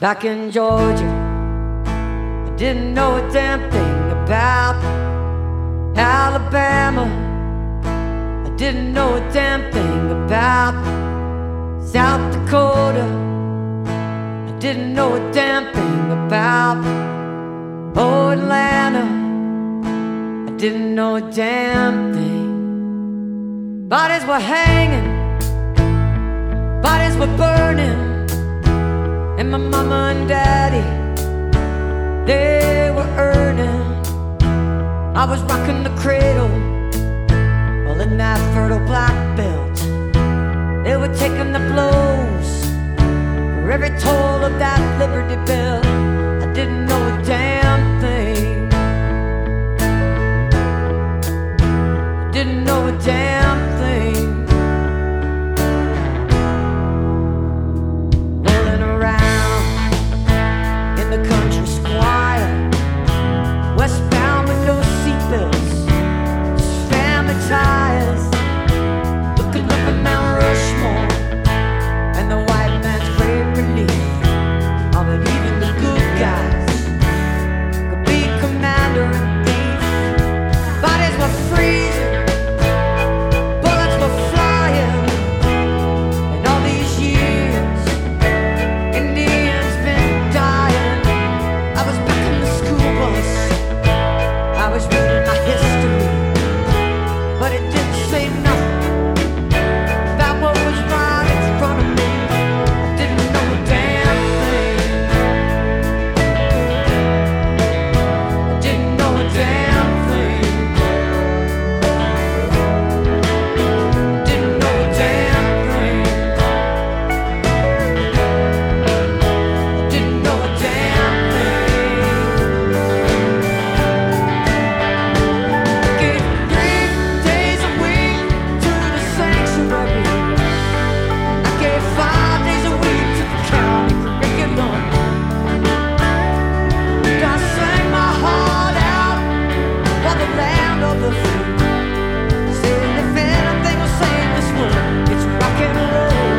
Back in Georgia, I didn't know a damn thing about Alabama. I didn't know a damn thing about South Dakota. I didn't know a damn thing about Atlanta. I didn't know a damn thing. Bodies were hanging, bodies were burning, and my mama and daddy, they were earning. I was rocking the cradle, all in that fertile black belt. They were taking the blows for every toll of that Liberty Bell. I didn't know a damn thing. I didn't know a damn thing. Rolling around in the country squire, westbound with no seatbelts, just family ties, looking up at Mount Rushmore and the white man's great relief. Oh, but even the good guys could be commander and thief. Bodies were freezing, bullets were flying, and all these years Indians been dying. I was back in the school bus, I was reading my history, but it didn't say nothing about what was right in front of me. I didn't know a damn thing. I didn't know a damn thing. I didn't know a damn thing. I didn't know a damn thing. Gave 3 days a week to the sanctuary. I gave 5 days a week to the county curriculum. I sang my heart out for the land of the free. Said if anything will save this world, it's rock and roll.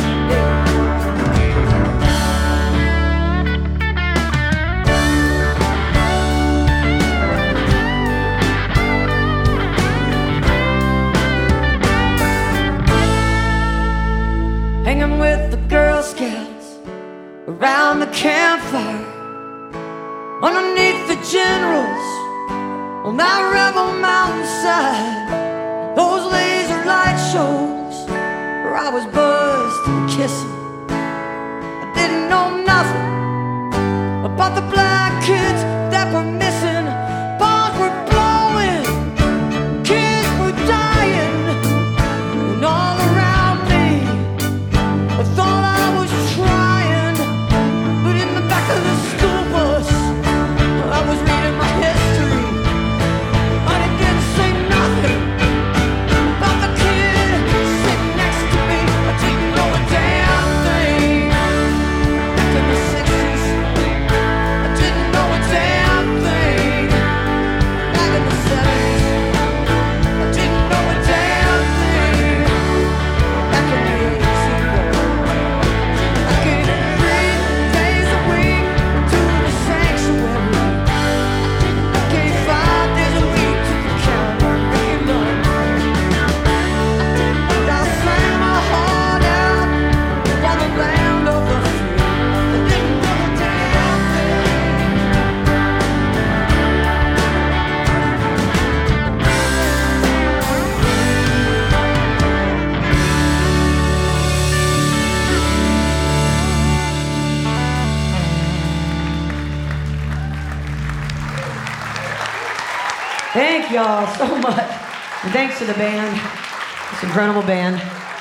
Hanging with the Girl Scouts around the campfire, underneath the generals on that rebel mountainside. Those laser light shows where I was buzzed and kissing. I didn't know nothing about the black kids that were missing. Bombs were blowing, kids were dying, and all around me I thought I was trying, but in the back of the school bus I was reading my history, but it didn't say nothing about the kid sitting next to me. I didn't know a damn thing. Back in the 60s, I didn't know a damn thing. Back in the 70s, I didn't know a damn thing. Back in the 80s, I gave 3 days a week to the sanctuary. I gave 5 days a week to the county curriculum. And I sang my heart out for the land of the free. I didn't know a damn thing. Thank y'all so much. And thanks to the band, this incredible band.